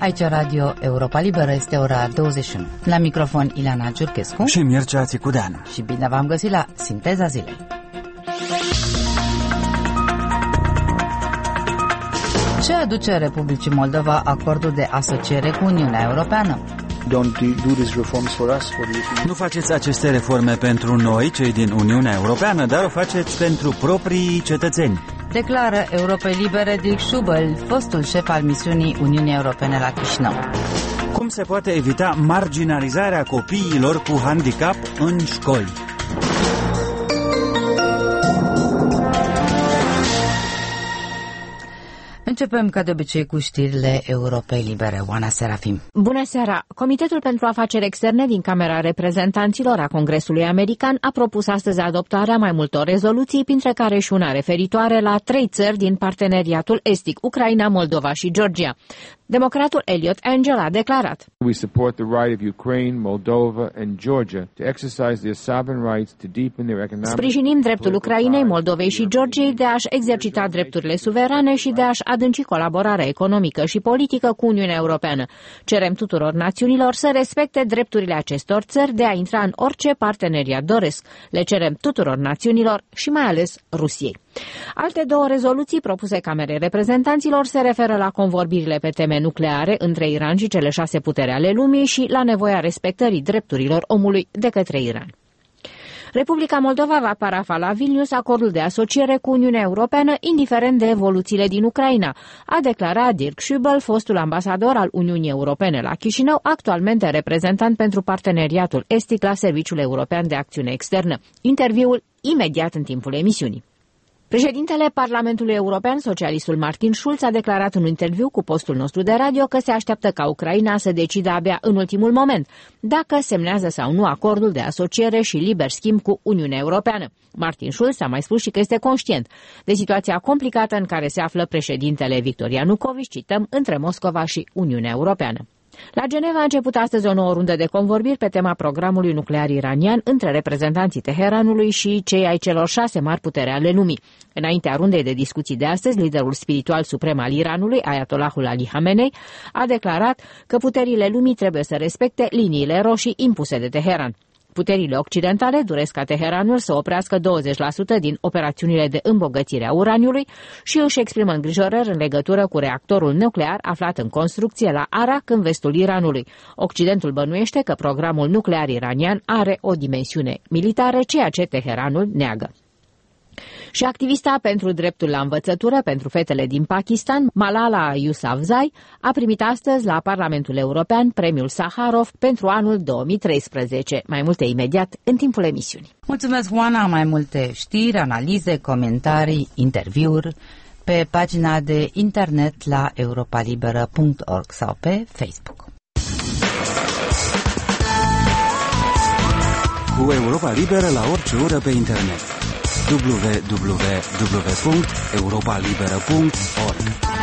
Aici Radio Europa Liberă, este ora 21. La microfon Ileana Giurchescu și Mircea Țicudeanu. Și bine v-am găsit la Sinteza Zilei. Ce aduce Republicii Moldova acordul de asociere cu Uniunea Europeană? Nu faceți aceste reforme pentru noi, cei din Uniunea Europeană, dar o faceți pentru proprii cetățeni. Declară Europei Libere Dirk Schubel, fostul șef al misiunii Uniunii Europene la Chișinău. Cum se poate evita marginalizarea copiilor cu handicap în școli? Începem ca de obicei cu știrile Europei Libere. Oana Serafim. Bună seara! Comitetul pentru Afaceri Externe din Camera Reprezentanților a Congresului American a propus astăzi adoptarea mai multor rezoluții, printre care și una referitoare la 3 țări din parteneriatul estic, Ucraina, Moldova și Georgia. Democratul Eliot Engel a declarat: We support the right of Ukraine, Moldova and Georgia to exercise their sovereign rights to deepen their economic. Sprijinim dreptul Ucrainei, Moldovei și Georgiei de a-și exercita drepturile suverane și de a-și adânci colaborarea economică și politică cu Uniunea Europeană. Cerem tuturor națiunilor să respecte drepturile acestor țări de a intra în orice parteneriat doresc. Le cerem tuturor națiunilor și mai ales Rusiei. Alte 2 rezoluții propuse Camerei Reprezentanților se referă la convorbirile pe teme nucleare între Iran și cele 6 puteri ale lumii și la nevoia respectării drepturilor omului de către Iran. Republica Moldova va parafa la Vilnius acordul de asociere cu Uniunea Europeană, indiferent de evoluțiile din Ucraina, a declarat Dirk Schubel, fostul ambasador al Uniunii Europene la Chișinău, actualmente reprezentant pentru parteneriatul estic la Serviciul European de Acțiune Externă. Interviul imediat în timpul emisiunii. Președintele Parlamentului European, socialistul Martin Schulz, a declarat în un interviu cu postul nostru de radio că se așteaptă ca Ucraina să decidă abia în ultimul moment dacă semnează sau nu acordul de asociere și liber schimb cu Uniunea Europeană. Martin Schulz a mai spus și că este conștient de situația complicată în care se află președintele Victor Ianukovici, cităm, între Moscova și Uniunea Europeană. La Geneva a început astăzi o nouă rundă de convorbiri pe tema programului nuclear iranian între reprezentanții Teheranului și cei ai celor 6 mari putere ale lumii. Înaintea rundei de discuții de astăzi, liderul spiritual suprem al Iranului, Ayatollahul Ali Khamenei, a declarat că puterile lumii trebuie să respecte liniile roșii impuse de Teheran. Puterile occidentale doresc ca Teheranul să oprească 20% din operațiunile de îmbogățire a uraniului și își exprimă îngrijorări în legătură cu reactorul nuclear aflat în construcție la Arak, în vestul Iranului. Occidentul bănuiește că programul nuclear iranian are o dimensiune militară, ceea ce Teheranul neagă. Și activista pentru dreptul la învățătură pentru fetele din Pakistan, Malala Yousafzai, a primit astăzi la Parlamentul European premiul Saharov pentru anul 2013. Mai multe imediat în timpul emisiunii. Mulțumesc, Oana. Mai multe știri, analize, comentarii, interviuri pe pagina de internet la europalibera.org sau pe Facebook. Cu Europa Liberă la orice oră pe internet. www.europalibera.org.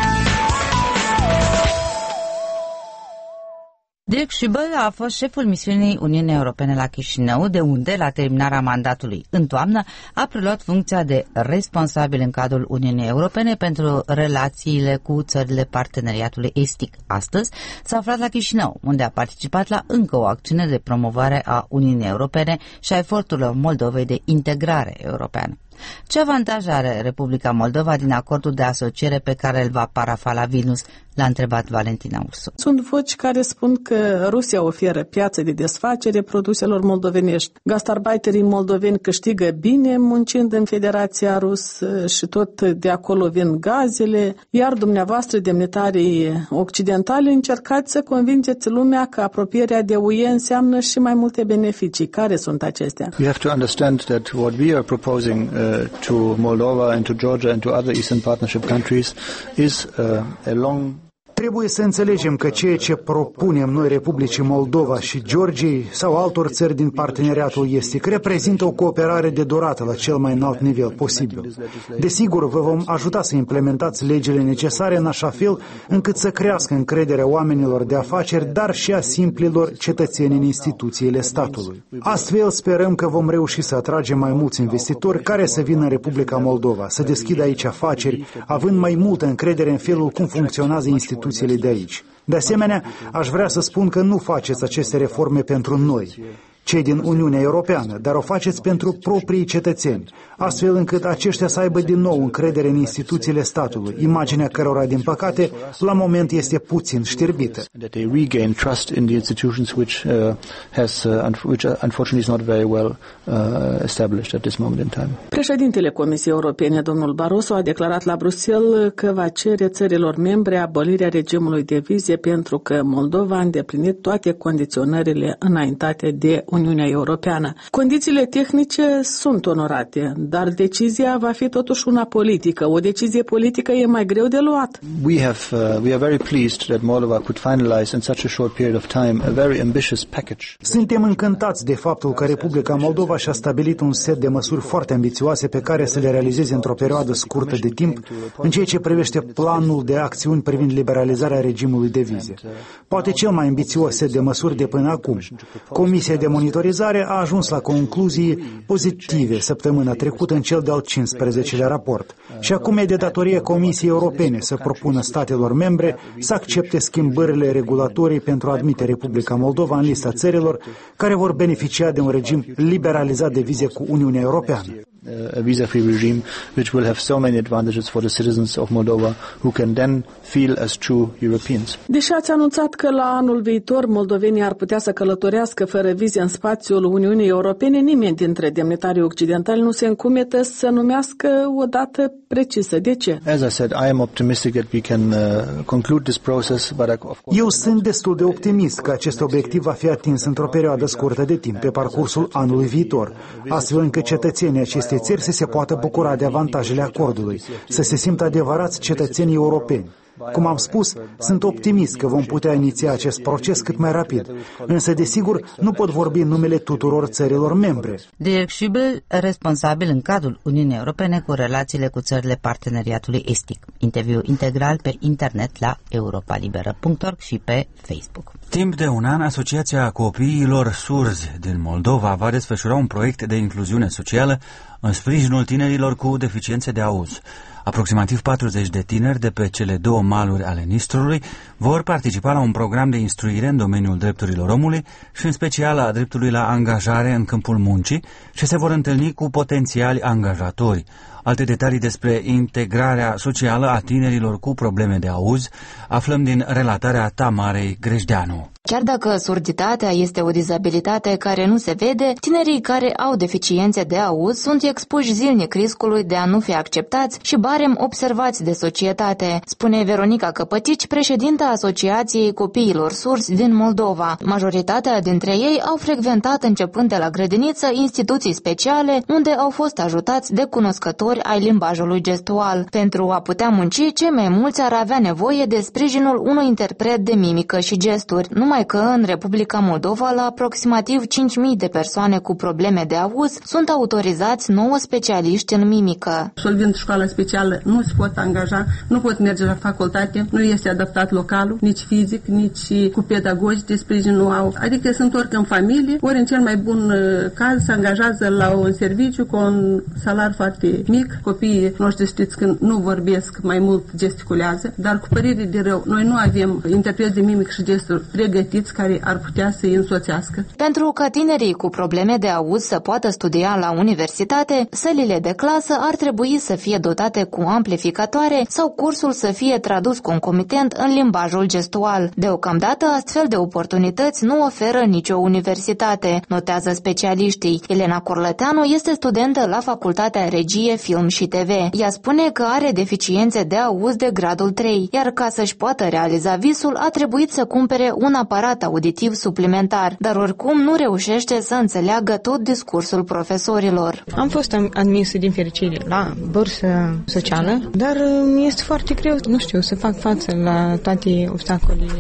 Dirk Schubel a fost șeful misiunii Uniunii Europene la Chișinău, de unde, la terminarea mandatului în toamnă, a preluat funcția de responsabil în cadrul Uniunii Europene pentru relațiile cu țările parteneriatului estic. Astăzi s-a aflat la Chișinău, unde a participat la încă o acțiune de promovare a Uniunii Europene și a eforturilor Moldovei de integrare europeană. Ce avantaj are Republica Moldova din acordul de asociere pe care îl va parafa la Vilnius? L-a întrebat Valentina Ursu. Sunt voci care spun că Rusia oferă piață de desfacere produselor moldovenești. Gastarbeiterii moldoveni câștigă bine muncind în Federația Rusă și tot de acolo vin gazele, iar dumneavoastră, demnitarii occidentali, încercați să convingeți lumea că apropierea de UE înseamnă și mai multe beneficii. Care sunt acestea? You have to understand that what we are proposing to Moldova and to Georgia and to other Eastern Partnership countries is a long Trebuie să înțelegem că ceea ce propunem noi Republicii Moldova și Georgiei sau altor țări din parteneriatul estic reprezintă o cooperare de durată la cel mai înalt nivel posibil. Desigur, vă vom ajuta să implementați legile necesare în așa fel încât să crească încrederea oamenilor de afaceri, dar și a simplilor cetățeni în instituțiile statului. Astfel sperăm că vom reuși să atragem mai mulți investitori care să vină în Republica Moldova, să deschidă aici afaceri, având mai multă încredere în felul cum funcționează instituțiile instituțiile de aici. De asemenea, aș vrea să spun că nu faceți aceste reforme pentru noi, cei din Uniunea Europeană, dar o faceți pentru proprii cetățeni, astfel încât aceștia să aibă din nou încredere în instituțiile statului, imaginea cărora, din păcate, la moment este puțin știrbită. Președintele Comisiei Europene, domnul Barroso, a declarat la Bruxelles că va cere țărilor membre abolirea regimului de vize pentru că Moldova a îndeplinit toate condiționările înaintate de Uniunea Europeană. Condițiile tehnice sunt onorate, dar decizia va fi totuși una politică. O decizie politică e mai greu de luat. We are very pleased that Moldova could finalize in such a short period of time a very ambitious package. Suntem încântați de faptul că Republica Moldova și-a stabilit un set de măsuri foarte ambițioase pe care să le realizeze într-o perioadă scurtă de timp în ceea ce privește planul de acțiuni privind liberalizarea regimului de vize. Poate cel mai ambițios set de măsuri de până acum. Comisia de monitorizare a ajuns la concluzii pozitive săptămâna trecută în cel de-al 15-lea raport. Și acum e de datorie Comisiei Europene să propună statelor membre să accepte schimbările regulatorii pentru a admite Republica Moldova în lista țărilor care vor beneficia de un regim liberalizat de vize cu Uniunea Europeană. A visa-free regime which will have so many advantages for the citizens of Moldova who can then feel as true Europeans. Deși ați anunțat că la anul viitor moldovenii ar putea să călătorească fără vize în spațiul Uniunii Europene, nimeni dintre demnitarii occidentali nu se încumetă să numească o dată precisă. De ce? As I said, I am optimistic that we can conclude this process, but eu sunt destul de optimist că acest obiectiv va fi atins într-o perioadă scurtă de timp, pe parcursul anului viitor, astfel încât cetățenii acestei țări să se poată bucura de avantajele acordului, să se simtă adevărați cetățenii europeni. Cum am spus, sunt optimist că vom putea iniția acest proces cât mai rapid, însă, desigur, nu pot vorbi în numele tuturor țărilor membre. Dirk Schübel, responsabil în cadrul Uniunii Europene cu relațiile cu țările parteneriatului estic. Interviu integral pe internet la europalibera.org și pe Facebook. Timp de un an, Asociația Copiilor Surzi din Moldova va desfășura un proiect de incluziune socială în sprijinul tinerilor cu deficiențe de auz. Aproximativ 40 de tineri de pe cele două maluri ale Nistrului vor participa la un program de instruire în domeniul drepturilor omului și în special a dreptului la angajare în câmpul muncii și se vor întâlni cu potențiali angajatori. Alte detalii despre integrarea socială a tinerilor cu probleme de auz aflăm din relatarea Tamarei Grejdeanu. Chiar dacă surditatea este o dizabilitate care nu se vede, tinerii care au deficiențe de auz sunt expuși zilnic riscului de a nu fi acceptați și barem observați de societate, spune Veronica Căpătici, președinta Asociației Copiilor Surzi din Moldova. Majoritatea dintre ei au frecventat începând de la grădiniță instituții speciale unde au fost ajutați de cunoscători ai limbajului gestual. Pentru a putea munci, cei mai mulți ar avea nevoie de sprijinul unui interpret de mimică și gesturi, numai că în Republica Moldova la aproximativ 5.000 de persoane cu probleme de auz sunt autorizați 9 specialiști în mimică. Absolvind școala specială nu se pot angaja, nu pot merge la facultate, nu este adaptat localul, nici fizic, nici cu pedagogi de sprijin nu au. Adică se întorc în familie, ori în cel mai bun caz se angajează la un serviciu cu un salariu foarte mic. Copiii noștri știți că nu vorbesc, mai mult gesticulează, dar cu părere de rău, noi nu avem interpreți de mimic și gesturi pregătiți care ar putea să-i însoțească. Pentru ca tinerii cu probleme de auz să poată studia la universitate, sălile de clasă ar trebui să fie dotate cu amplificatoare sau cursul să fie tradus concomitent în limbajul gestual. Deocamdată, astfel de oportunități nu oferă nicio universitate, notează specialiștii. Elena Corlăteanu este studentă la Facultatea Regie, Film și TV. Ea spune că are deficiențe de auz de gradul 3, iar ca să-și poată realiza visul a trebuit să cumpere un aparat auditiv suplimentar, dar oricum nu reușește să înțeleagă tot discursul profesorilor. Am fost admisă din fericire la bursă socială, dar mi este foarte greu, nu știu, să fac față la toate obstacolele.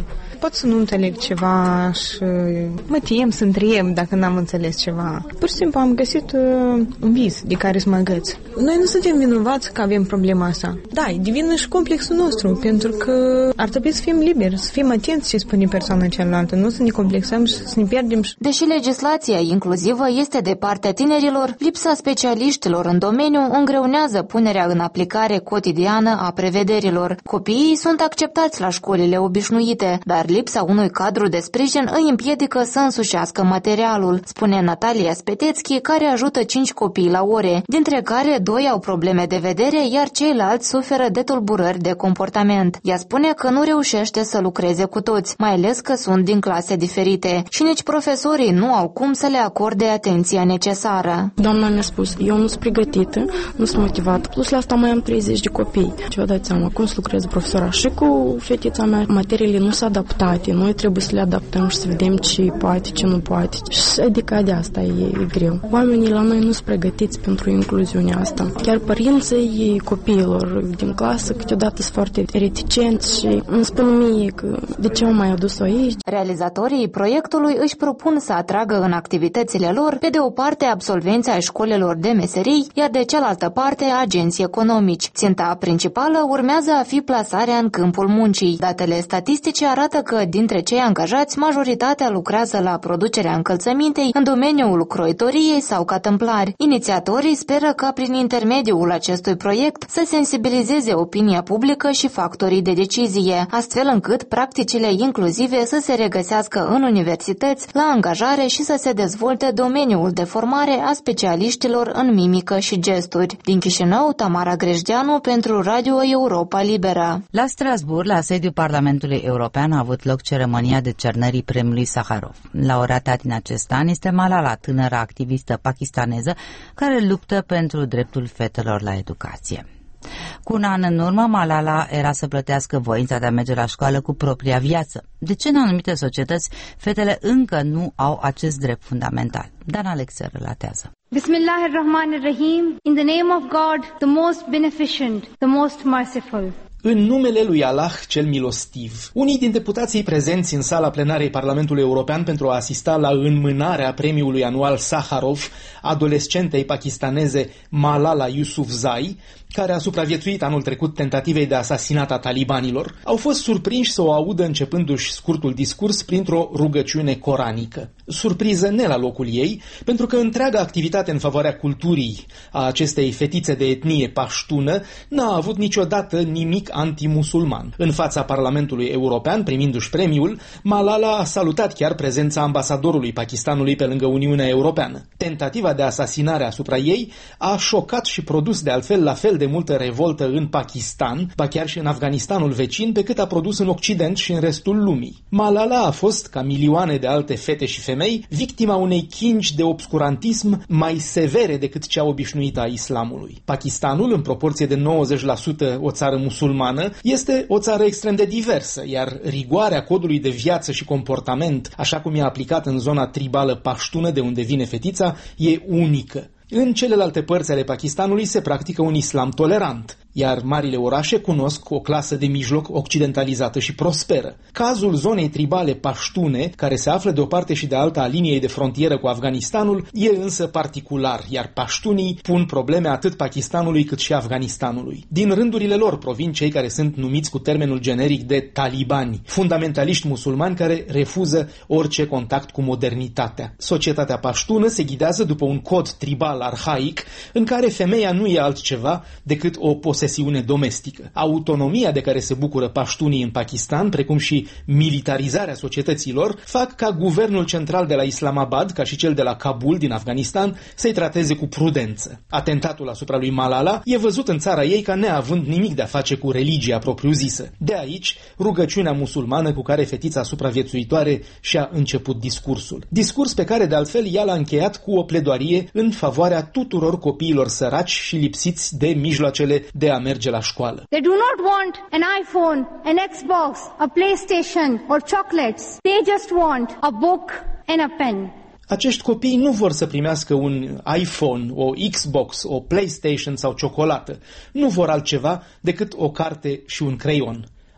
pot să nu înțeleg ceva și mă tem să întreb dacă n-am înțeles ceva. Pur și simplu am găsit un vis de care să mă agăț. Noi nu suntem vinovați că avem problema asta. Da, e de vină și complexul nostru, pentru că ar trebui să fim liberi, să fim atenți ce spune persoana cealaltă, nu să ne complexăm și să ne pierdem. Deși legislația inclusivă este de partea tinerilor, lipsa specialiștilor în domeniu îngreunează punerea în aplicare cotidiană a prevederilor. Copiii sunt acceptați la școlile obișnuite, dar lipsa unui cadru de sprijin îi împiedică să însușească materialul, spune Natalia Spetețchi, care ajută 5 copii la ore, dintre care 2 au probleme de vedere, iar ceilalți suferă de tulburări de comportament. Ea spune că nu reușește să lucreze cu toți, mai ales că sunt din clase diferite și nici profesorii nu au cum să le acorde atenția necesară. Doamna mi-a spus, eu nu sunt pregătită, nu sunt motivată, plus la asta mai am 30 de copii. Ce vă dați seama, cum să lucreze profesora? Și cu fetița mea, materiile nu sunt adaptate, noi trebuie să le adaptăm și să vedem ce poate, ce nu poate. Și adică de asta e greu. Oamenii la noi nu sunt pregătiți pentru incluziunea asta. Chiar părinții copiilor din clasă câteodată sunt foarte reticenți și îmi spun mie că de ce am mai adus-o aici. Realizatorii proiectului își propun să atragă în activitățile lor, pe de o parte, absolvenții ai școlilor de meserii, iar de cealaltă parte, agenții economici. Ținta principală urmează a fi plasarea în câmpul muncii. Datele statistice arată că, dintre cei angajați, majoritatea lucrează la producerea încălțămintei în domeniul croitoriei sau ca tâmplari. Inițiatorii speră ca prin intermediul acestui proiect să sensibilizeze opinia publică și factorii de decizie, astfel încât practicile inclusive să se regăsească în universități, la angajare și să se dezvolte domeniul de formare a specialiștilor în mimică și gesturi. Din Chișinău, Tamara Grejdeanu pentru Radio Europa Liberă. La Strasbourg, la sediul Parlamentului European, a avut loc ceremonia decernării premiului Sakharov. Laureata din acest an este Malala, tânără activistă pakistaneză care luptă pentru dreptul fetelor la educație. Cu un an în urmă, Malala era să plătească voința de a merge la școală cu propria viață. De ce în anumite societăți fetele încă nu au acest drept fundamental? Dan Alexe relatează. Bismillahirrahmanirrahim. In the name of God, the most beneficent, the most merciful. În numele lui Allah cel milostiv. Unii din deputații prezenți în sala plenarei Parlamentului European pentru a asista la înmânarea premiului anual Sakharov adolescentei pakistaneze Malala Yousafzai, care a supraviețuit anul trecut tentativei de asasinat a talibanilor, au fost surprinși să o audă începându-și scurtul discurs printr-o rugăciune coranică. Surpriză ne la locul ei, pentru că întreaga activitate în favoarea culturii a acestei fetițe de etnie paștună n-a avut niciodată nimic antimusulman. În fața Parlamentului European, primindu-și premiul, Malala a salutat chiar prezența ambasadorului Pakistanului pe lângă Uniunea Europeană. Tentativa de asasinare asupra ei a șocat și produs de altfel la fel de multă revoltă în Pakistan, ba chiar și în Afganistanul vecin, pe cât a produs în Occident și în restul lumii. Malala a fost, ca milioane de alte fete și femei, victima unei chingi de obscurantism mai severe decât cea obișnuită a islamului. Pakistanul, în proporție de 90% o țară musulmană, este o țară extrem de diversă, iar rigoarea codului de viață și comportament, așa cum e aplicat în zona tribală paștună de unde vine fetița, e unică. În celelalte părți ale Pakistanului se practică un islam tolerant, iar marile orașe cunosc o clasă de mijloc occidentalizată și prosperă. Cazul zonei tribale paștune, care se află de o parte și de alta a liniei de frontieră cu Afganistanul, e însă particular, iar paștunii pun probleme atât Pakistanului cât și Afganistanului. Din rândurile lor provin cei care sunt numiți cu termenul generic de talibani, fundamentaliști musulmani care refuză orice contact cu modernitatea. Societatea paștună se ghidează după un cod tribal arhaic în care femeia nu e altceva decât o posesiune domestică. Autonomia de care se bucură paștunii în Pakistan, precum și militarizarea societăților, fac ca guvernul central de la Islamabad, ca și cel de la Kabul din Afganistan, să-i trateze cu prudență. Atentatul asupra lui Malala e văzut în țara ei ca neavând nimic de a face cu religia propriu-zisă. De aici, rugăciunea musulmană cu care fetița supraviețuitoare și-a început discursul. Discurs pe care, de altfel, ea l-a încheiat cu o pledoarie în favoarea tuturor copiilor săraci și lipsiți de mijloacele de a merge la școală. They do not want an iPhone, an Xbox, a PlayStation or chocolates. They just want a book and a pen. Acești copii nu vor să primească un iPhone, o Xbox, o PlayStation sau ciocolată. Nu vor altceva decât o carte și un creion.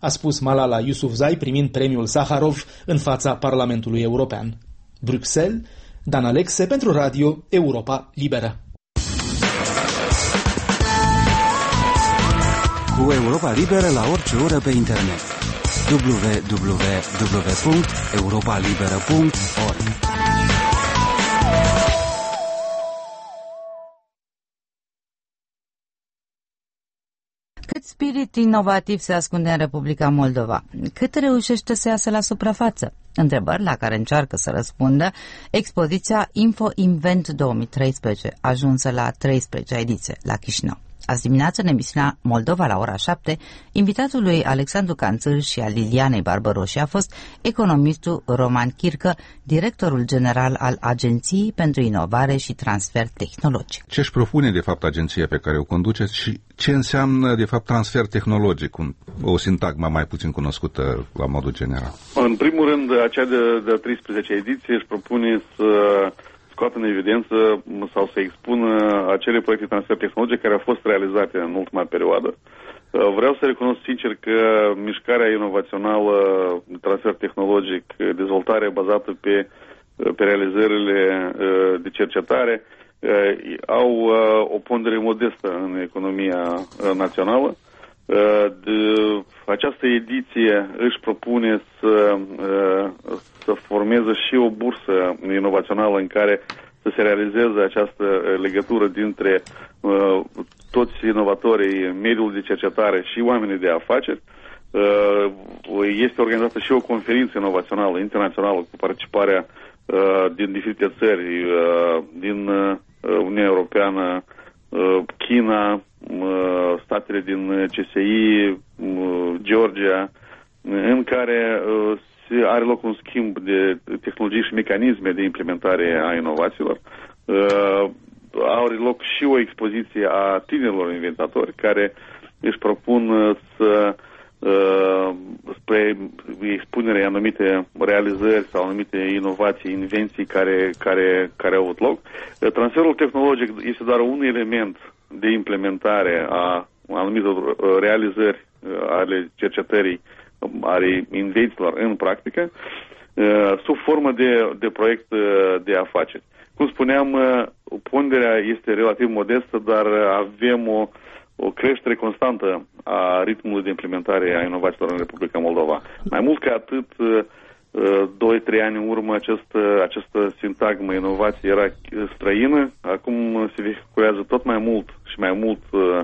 a spus Malala Yousafzai primind premiul Saharov în fața Parlamentului European. Bruxelles, Dan Alexe pentru Radio Europa Liberă. Cu Europa Liberă la orice oră pe internet. www.europalibera.org. Cât spirit inovativ se ascunde în Republica Moldova? Cât reușește să iasă la suprafață? Întrebări la care încearcă să răspundă expoziția Info Invent 2013, ajunsă la 13-a ediție la Chișinău. Azi dimineață, în emisiunea Moldova la ora 7, invitatul lui Alexandru Canțâr și al Lilianei Barbaroși a fost economistul Roman Chircă, directorul general al Agenției pentru Inovare și Transfer Tehnologic. Ce își propune, de fapt, agenția pe care o conduceți și ce înseamnă, de fapt, transfer tehnologic, o sintagmă mai puțin cunoscută la modul general? În primul rând, acea de 13 ediție își propune să scoată în evidență sau să expună acele proiecte de transfer tehnologic care au fost realizate în ultima perioadă. Vreau să recunosc sincer că mișcarea inovațională, transfer tehnologic, dezvoltare bazată pe realizările de cercetare au o pondere modestă în economia națională. Această ediție își propune să formeze și o bursă inovațională în care să se realizeze această legătură dintre toți inovatorii, mediul de cercetare și oamenii de afaceri. Este organizată și o conferință inovațională internațională cu participarea din diferite țări, din Uniunea Europeană, China, statele din CSI, Georgia, în care are loc un schimb de tehnologii și mecanisme de implementare a inovațiilor. Are loc și o expoziție a tinerilor inventatori care își propun să spre expunerea anumite realizări sau anumite inovații, invenții care au avut loc. Transferul tehnologic este doar un element de implementare a anumitor realizări ale cercetării, ale invențiilor în practică, sub formă de proiect de afaceri. Cum spuneam, ponderea este relativ modestă, dar avem o creștere constantă a ritmului de implementare a inovațiilor în Republica Moldova. Mai mult ca atât, 2-3 ani în urmă această sintagmă inovație era străină, acum se vehiculează tot mai mult și mai mult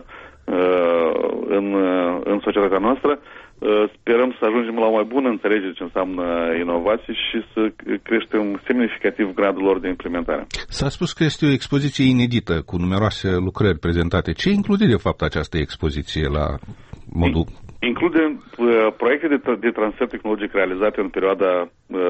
în societatea noastră. Sperăm să ajungem la o mai bună înțelegere ce înseamnă inovație și să creștem semnificativ gradul lor de implementare. S-a spus că este o expoziție inedită, cu numeroase lucrări prezentate. Ce include, de fapt, această expoziție la modul... Include proiecte de transfer tehnologic realizate în perioada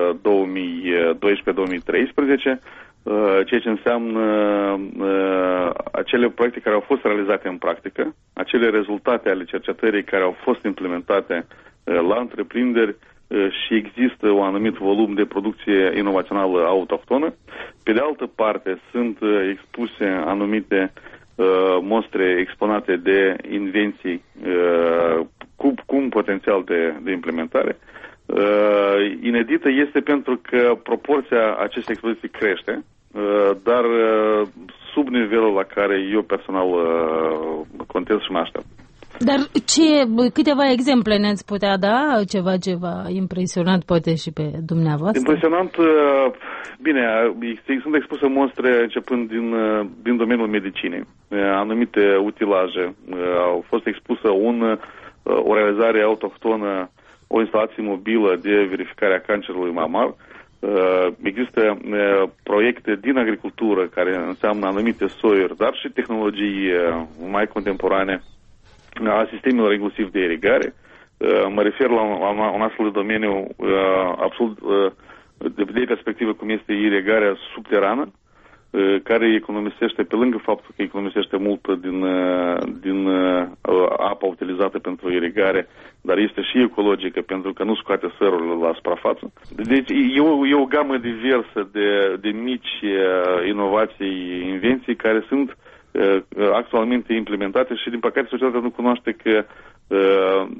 2012-2013, ceea ce înseamnă acele proiecte care au fost realizate în practică, acele rezultate ale cercetării care au fost implementate la întreprinderi și există un anumit volum de producție inovațională autohtonă. Pe de altă parte, sunt expuse anumite mostre exponate de invenții cu un potențial de implementare. Inedită este pentru că proporția acestei expoziții crește, dar sub nivelul la care eu personal contez și mă aștept. Dar câteva exemple ne-ați putea da? Ceva impresionant poate și pe dumneavoastră? Impresionant, bine, sunt expuse mostre începând din domeniul medicinei. Anumite utilaje. Au fost expusă o realizare autohtonă, o instalație mobilă de verificare a cancerului mamar. Există proiecte din agricultură care înseamnă anumite soiuri, dar și tehnologii mai contemporane a sistemelor inclusiv de irigare. Mă refer la un astfel de domeniu absolut de perspectivă cum este irigarea subterană, care economisește, pe lângă faptul că economisește mult din apa utilizată pentru irigare, dar este și ecologică pentru că nu scoate sărul la suprafață. Deci e o gamă diversă de mici inovații, invenții care sunt actualmente implementate și din păcate societatea nu cunoaște că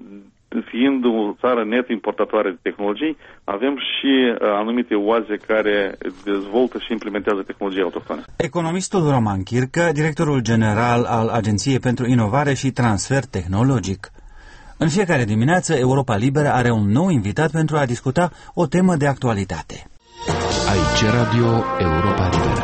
fiind o țară net importatoare de tehnologii, avem și anumite oaze care dezvoltă și implementează tehnologii autohtone. Economistul Roman Chircă, directorul general al Agenției pentru Inovare și Transfer Tehnologic. În fiecare dimineață, Europa Liberă are un nou invitat pentru a discuta o temă de actualitate. Aici Radio Europa Liberă.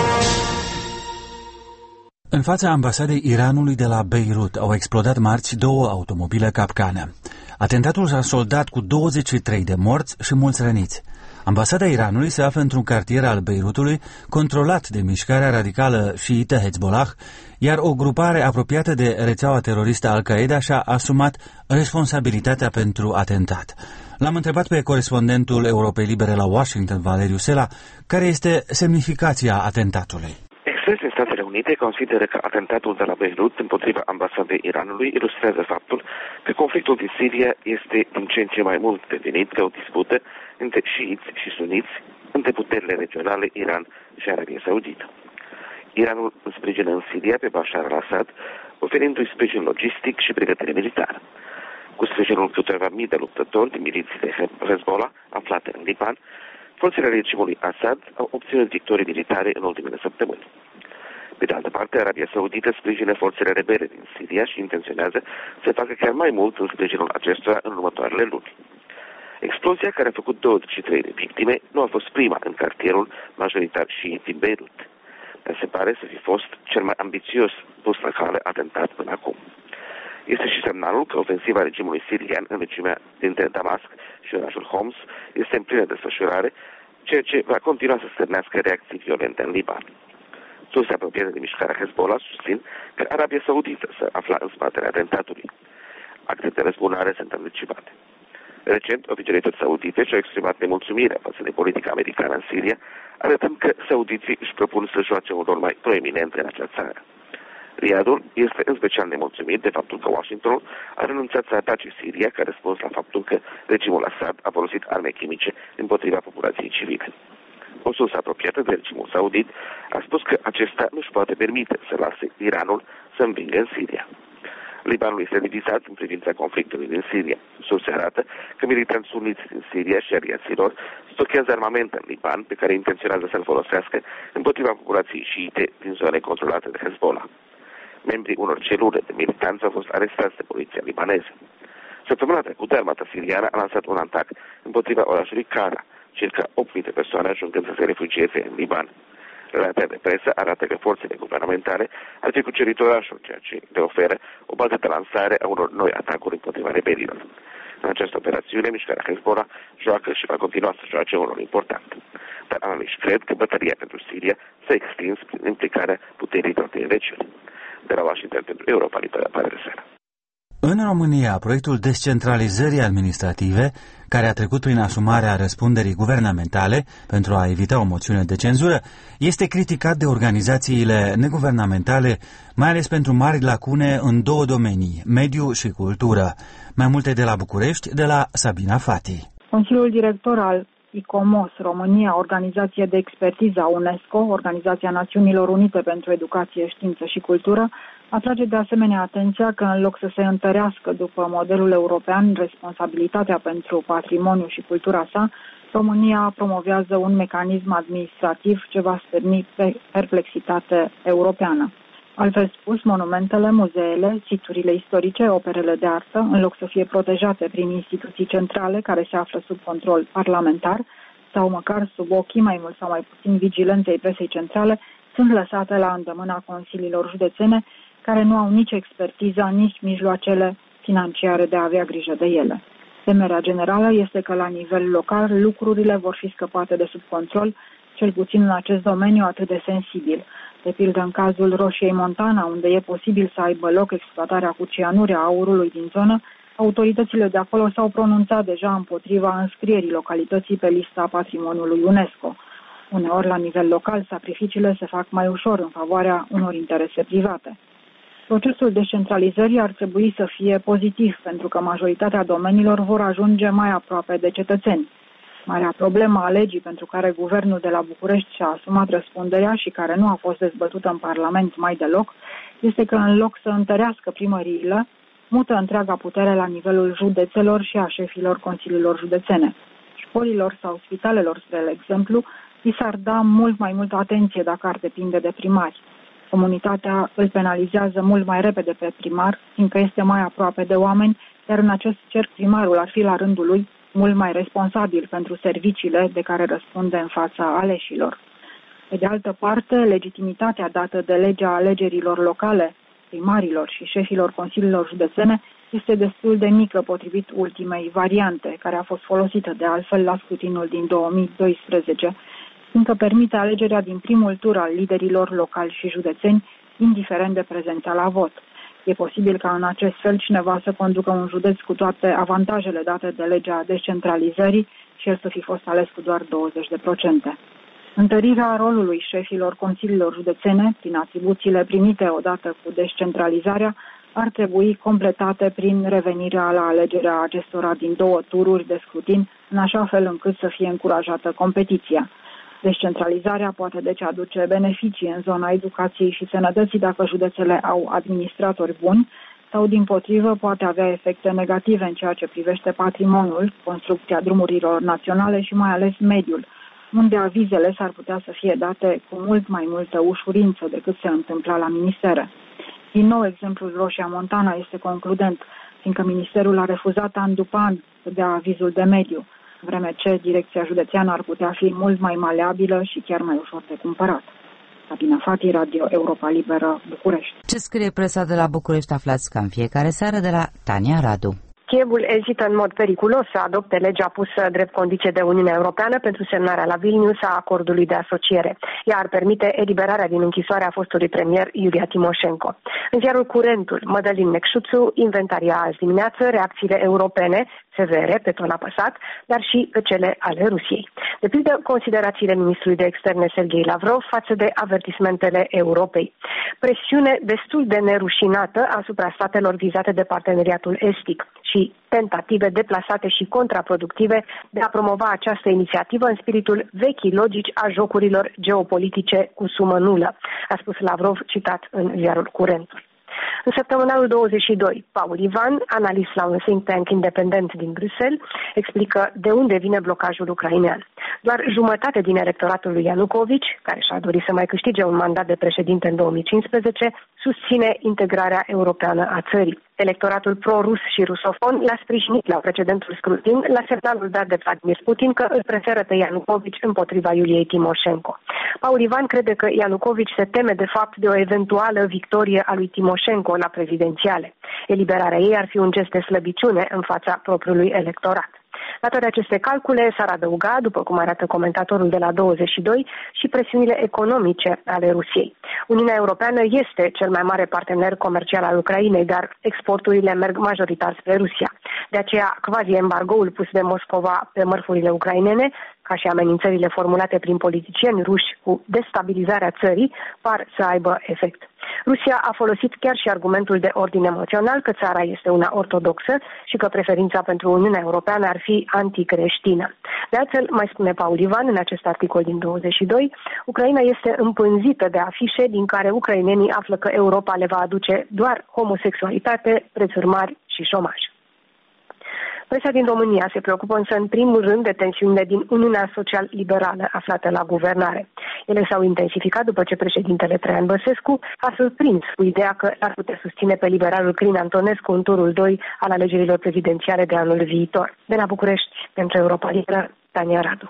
În fața ambasadei Iranului de la Beirut au explodat marți 2 automobile capcană. Atentatul s-a soldat cu 23 de morți și mulți răniți. Ambasada Iranului se află într-un cartier al Beirutului controlat de mișcarea radicală șiită Hezbollah, iar o grupare apropiată de rețeaua teroristă Al-Qaeda și-a asumat responsabilitatea pentru atentat. L-am întrebat pe corespondentul Europei Libere la Washington, Valeriu Sela, care este semnificația atentatului. Experți din Statele Unite consideră că atentatul de la Beirut împotriva ambasadei Iranului ilustrează faptul că conflictul din Siria este din ce în ce mai mult devenit ca o dispută între șiiți și suniți, între puterile regionale Iran și Arabia Saudită. Iranul sprijină în Siria pe Bashar al-Assad, oferindu-i sprijin logistic și pregătire militară. Cu sprijinul câteva mii de luptători din miliții de Hezbollah aflate în Liban, forțele regimului Assad au obținut victorii militare în ultimele săptămâni. Pe de altă parte, Arabia Saudită sprijină forțele rebele din Siria și intenționează să facă chiar mai mult în sprijinul acestora în următoarele luni. Explozia, care a făcut 23 de victime, nu a fost prima în cartierul majoritar șiit din Beirut, dar se pare să fi fost cel mai ambițios pus la cale atentat până acum. Este și semnalul că ofensiva regimului sirian în regiunea dintre Damasc și orașul Homs este în plină desfășurare, ceea ce va continua să stârnească reacții violente în Liban. Surse apropiate de mișcarea Hezbollah susțin că Arabia Saudită se afla în spatele atentatului. Acte de răzbunare sunt anticipate. Recent, oficialități saudite și-au exprimat nemulțumirea față de politica americană în Siria, arătând că saudiții își propun să joace un rol mai proeminent în acea țară. Riyadul este în special nemulțumit de faptul că Washingtonul a renunțat să atace Siria ca răspuns la faptul că regimul Assad a folosit arme chimice împotriva populației civile. O sursă apropiată de regimul saudit a spus că acesta nu își poate permite să lase Iranul să învingă în Siria. Libanul este divizat în privința conflictului din Siria. Surse arată că militanți suniți din Siria și aliaților stochează armament în Liban pe care intenționează să-l folosească împotriva populației șiite din zone controlate de Hezbollah. Membrii unor celule de militanți au fost arestați de poliția libaneză. Săptămâna trecută, armata siriană a lansat un atac împotriva orașului Kara, circa 8.000 de persoane ajungând să se refugieze în Liban. Relatări de presă arată că forțele guvernamentale ar fi cucerit orașul, ceea ce le oferă o bază de lansare a unor noi atacuri împotriva rebelilor. În această operațiune, mișcarea Hezbollah joacă și va continua să joace un rol important. Dar analiști cred că bătălia pentru Siria s-a extins prin implicarea puterilor din regiune. De la Washington pentru Europa Liberă, Valeriu Sela. În România, proiectul descentralizării administrative, care a trecut prin asumarea răspunderii guvernamentale pentru a evita o moțiune de cenzură, este criticat de organizațiile neguvernamentale, mai ales pentru mari lacune în 2 domenii, mediu și cultură. Mai multe de la București, de la Sabina Fati. Consiliul director al ICOMOS România, organizație de expertiză a UNESCO, Organizația Națiunilor Unite pentru Educație, Știință și Cultură, atrage de asemenea atenția că în loc să se întărească după modelul european responsabilitatea pentru patrimoniu și cultura sa, România promovează un mecanism administrativ ce va stârni perplexitate europeană. Altfel spus, monumentele, muzeele, siturile istorice, operele de artă, în loc să fie protejate prin instituții centrale care se află sub control parlamentar sau măcar sub ochii mai mult sau mai puțin vigilenței presei centrale, sunt lăsate la îndemâna consiliilor județene care nu au nici expertiza, nici mijloacele financiare de a avea grijă de ele. Temerea generală este că la nivel local lucrurile vor fi scăpate de sub control, cel puțin în acest domeniu atât de sensibil. De pildă în cazul Roșiei Montana, unde e posibil să aibă loc exploatarea cu cianuri a aurului din zonă, autoritățile de acolo s-au pronunțat deja împotriva înscrierii localității pe lista patrimoniului UNESCO. Uneori, la nivel local, sacrificiile se fac mai ușor în favoarea unor interese private. Procesul descentralizării ar trebui să fie pozitiv, pentru că majoritatea domeniilor vor ajunge mai aproape de cetățeni. Marea problemă a legii pentru care guvernul de la București și-a asumat răspunderea și care nu a fost dezbătută în Parlament mai deloc, este că în loc să întărească primăriile, mută întreaga putere la nivelul județelor și a șefilor consiliilor județene. Școlilor sau spitalelor, spre exemplu, li s-ar da mult mai multă atenție dacă ar depinde de primari. Comunitatea îl penalizează mult mai repede pe primar, fiindcă este mai aproape de oameni, iar în acest cerc primarul ar fi la rândul lui mult mai responsabil pentru serviciile de care răspunde în fața aleșilor. Pe de altă parte, legitimitatea dată de legea alegerilor locale, primarilor și șefilor consiliilor județene este destul de mică potrivit ultimei variante, care a fost folosită de altfel la scrutinul din 2012, fiindcă permite alegerea din primul tur al liderilor locali și județeni, indiferent de prezența la vot. E posibil ca în acest fel cineva să conducă un județ cu toate avantajele date de legea descentralizării și el să fi fost ales cu doar 20%. Întărirea rolului șefilor consiliilor județene, prin atribuțiile primite odată cu descentralizarea, ar trebui completate prin revenirea la alegerea acestora din 2 tururi de scrutin, în așa fel încât să fie încurajată competiția. Descentralizarea poate deci aduce beneficii în zona educației și sănătății dacă județele au administratori buni, sau dimpotrivă poate avea efecte negative în ceea ce privește patrimoniul, construcția drumurilor naționale și mai ales mediul, unde avizele s-ar putea să fie date cu mult mai multă ușurință decât se întâmpla la ministere. Din nou, exemplul Roșia Montana este concludent, fiindcă ministerul a refuzat an după an să dea avizul de mediu, în vreme ce direcția județeană ar putea fi mult mai maleabilă și chiar mai ușor de cumpărat. Sabina Fati, Radio Europa Liberă, București. Ce scrie presa de la București aflați ca în fiecare seară de la Tania Radu. Kievul ezită în mod periculos să adopte legea pusă drept condiție de Uniunea Europeană pentru semnarea la Vilnius a acordului de asociere. Ea ar permite eliberarea din închisoare a fostului premier Iulia Timoșenko. În ziarul Curentul, Mădălin Necșuțu inventaria azi dimineață reacțiile europene severe pe ton apăsat, dar și pe cele ale Rusiei. De pildă, considerațiile ministrului de externe Serghei Lavrov față de avertismentele Europei. Presiune destul de nerușinată asupra statelor vizate de parteneriatul estic și tentative deplasate și contraproductive de a promova această inițiativă în spiritul vechii logici a jocurilor geopolitice cu sumă nulă, a spus Lavrov, citat în ziarul Curentul. În săptămânalul 22, Paul Ivan, analist la un think tank independent din Bruxelles, explică de unde vine blocajul ucrainean. Doar jumătate din electoratul lui Ianucovici, care și-a dorit să mai câștige un mandat de președinte în 2015, susține integrarea europeană a țării. Electoratul pro-rus și rusofon l-a sprijinit la precedentul scrutin la semnalul dat de Vladimir Putin că îl preferă pe Ianucovici împotriva Iuliei Timoșenko. Paul Ivan crede că Ianucovici se teme de fapt de o eventuală victorie a lui Timoșenko la prezidențiale. Eliberarea ei ar fi un gest de slăbiciune în fața propriului electorat. La toate aceste calcule s-ar adăuga, după cum arată comentatorul de la 22, și presiunile economice ale Rusiei. Uniunea Europeană este cel mai mare partener comercial al Ucrainei, dar exporturile merg majoritar spre Rusia. De aceea, quasi-embargoul pus de Moscova pe mărfurile ucrainene, ca și amenințările formulate prin politicieni ruși cu destabilizarea țării, par să aibă efect. Rusia a folosit chiar și argumentul de ordin emoțional că țara este una ortodoxă și că preferința pentru Uniunea Europeană ar fi anticreștină. De altfel, mai spune Paul Ivan în acest articol din 22, Ucraina este împânzită de afișe din care ucrainenii află că Europa le va aduce doar homosexualitate, prețuri mari și șomaj. Presa din România se preocupă însă în primul rând de tensiunile din Uniunea Social-Liberală aflată la guvernare. Ele s-au intensificat după ce președintele Traian Băsescu a surprins cu ideea că l-ar putea susține pe liberalul Crin Antonescu în turul 2 al alegerilor prezidențiale de anul viitor. De la București, pentru Europa Liberă, Tania Radu.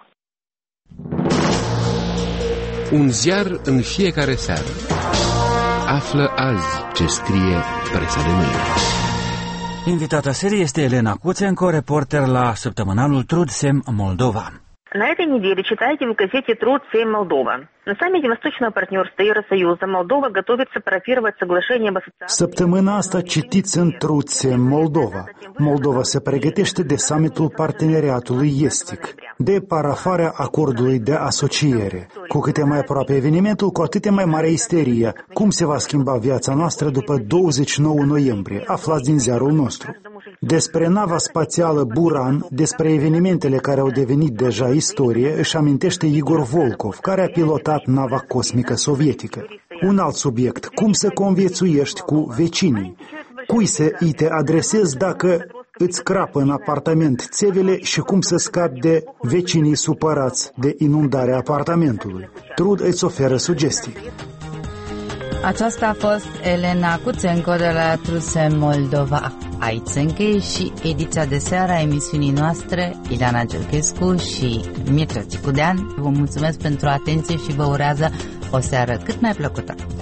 Un ziar în fiecare seară. Află azi ce scrie presa de mâine. Invitata serii este Elena Cuțenco, reporter la săptămânalul Trud Sem Moldova. На этой неделе читайте в газете «Труд Сейм Молдова». На саммите Восточного партнерства Евросоюза Молдова готовится парафировать соглашение об ассоциации. Săptămâna asta citiți în Trud Sem Moldova. Moldova se pregătește de summitul parteneriatului estic, de parafarea acordului de asociere. Cu cât e mai aproape evenimentul, cu atât e mai mare isteria. Cum se va schimba viața noastră după 29 noiembrie? Aflați din ziarul nostru. Despre nava spațială Buran, despre evenimentele care au devenit deja istorie, își amintește Igor Volkov, care a pilotat nava cosmică sovietică. Un alt subiect, cum să conviețuiești cu vecinii. Cui să îi te adresezi dacă îți crapă în apartament țevele și cum să scapi de vecinii supărați de inundarea apartamentului. Trud îți oferă sugestii. Aceasta a fost Elena Cuțenco de la Truse Moldova. Aici se încheie și ediția de seară a emisiunii noastre. Ileana Gelchescu și Mircea Cicudean vă mulțumesc pentru atenție și vă urează o seară cât mai plăcută.